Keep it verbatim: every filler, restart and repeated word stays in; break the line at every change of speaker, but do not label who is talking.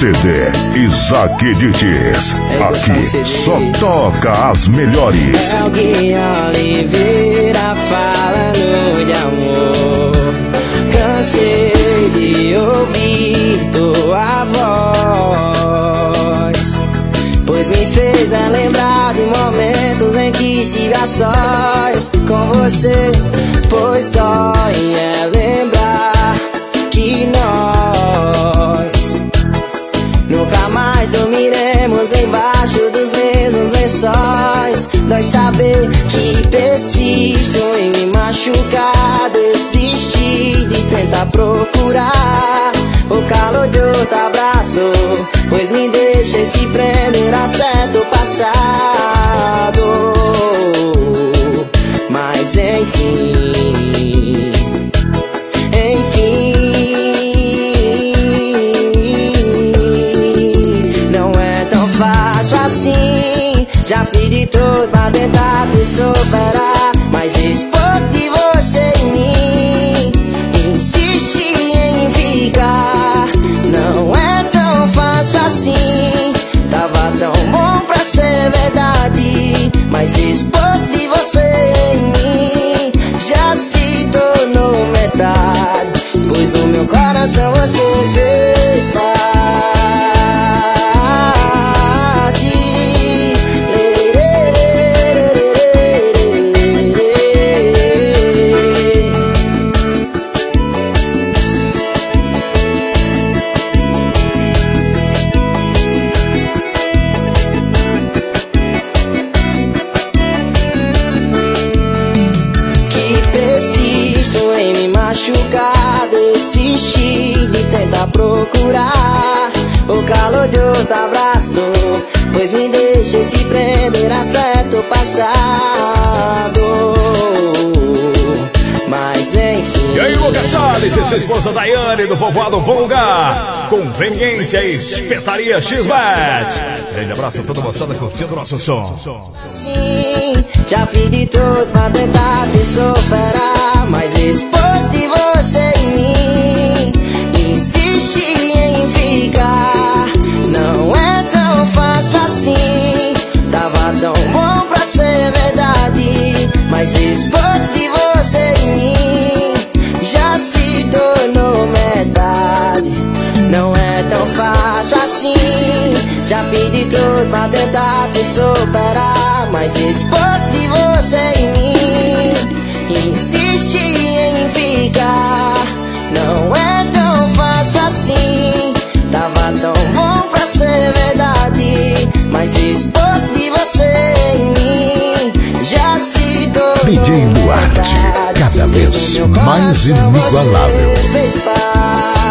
C D Isaac Dites. Aqui só toca as melhores.
Alguém Oliveira falando de amor. Cansei de ouvir tua voz, pois me fez é lembrar de momentos em que estive a sós com você. Pois dói é lembrar que nós nunca mais dormiremos embaixo dos mesmos lençóis. Dói saber que persisto em me machucar, desistir de tentar procurar o calor de outro abraço, pois me deixa se prender a certo passado. Mas enfim, enfim, não é tão fácil assim. Já fiz de tudo pra tentar te superar, mas expor de você em mim, insiste em ficar. Não é tão fácil assim. Tava tão bom pra ser verdade, mas expor de você em mim já se tornou metade, pois no meu coração você fez parte. Machucar, desistir de tentar procurar o calor de outro abraço, pois me deixa se prender a certo passado. Mas enfim.
E aí, Lucas Salles e sua esposa Daiane do povoado Bom Lugar, Conveniência e Espetaria X-Bet. Grande abraço a toda a moçada curtindo o nosso som.
Sim, já fiz de tudo pra tentar te superar, mas expor de você em mim, insiste em ficar. Não é tão fácil assim. Tava tão bom pra ser verdade, mas expor de você em mim já se tornou metade. Não é tão fácil assim. Já fiz de tudo pra tentar te superar, mas expor de você em mim, insiste em ficar. Não é tão fácil assim. Tava tão bom pra ser verdade, mas expor de você em mim já se tornou
D J Duarte, cada vez mais inigualável.
Fez parte.